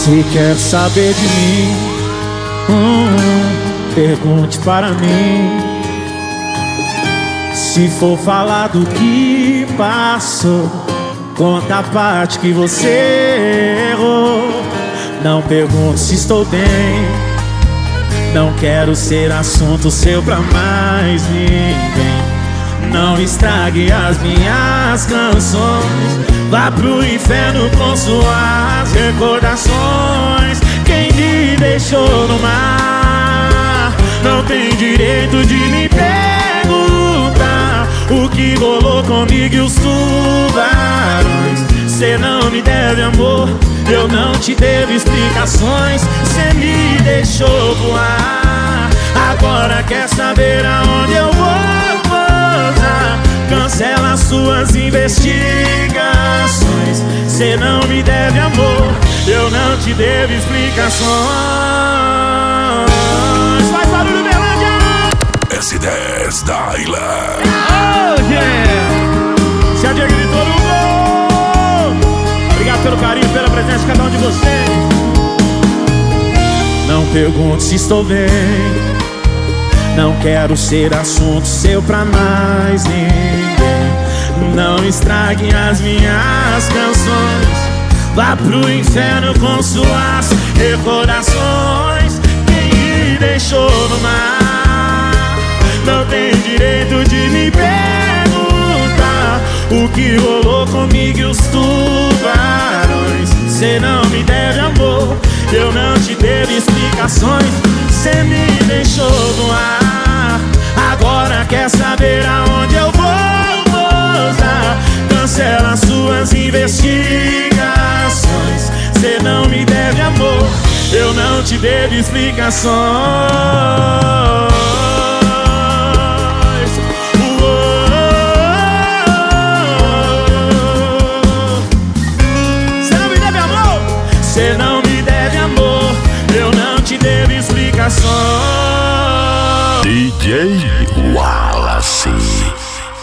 Se quer saber de mim, pergunte para mim. Se for falar do que passou, conta a parte que você errou. Não pergunte se estou bem, não quero ser assunto seu pra mais ninguém. Não estrague as minhas canções, vá pro inferno com suas recordações. Quem me deixou no mar não tem direito de me perguntar o que rolou comigo e os tubarões. Cê não me deve amor, eu não te devo explicações. Cê me deixou voar, agora quer saber aonde eu vou pousar. Cancela suas investigações. Cê não me deve amor, eu não te devo explicações. Faz barulho, Berlândia! S10 da Ilha. Oh, yeah! Se a Diego gritou no gol. Obrigado pelo carinho, pela presença de cada um de vocês. Não pergunte se estou bem, não quero ser assunto seu pra mais ninguém. Não estrague as minhas canções, vá pro inferno com suas recordações. Quem me deixou no mar não tem direito de me perguntar o que rolou comigo e os tubarões. Cê não me deve amor, eu não te devo explicações. Cê me deixou no ar, agora quer saber aonde eu vou pousar. Cancela suas investigações. Cê não me deve amor, eu não te devo explicações. Cê não me deve amor, eu não te devo explicações. DJ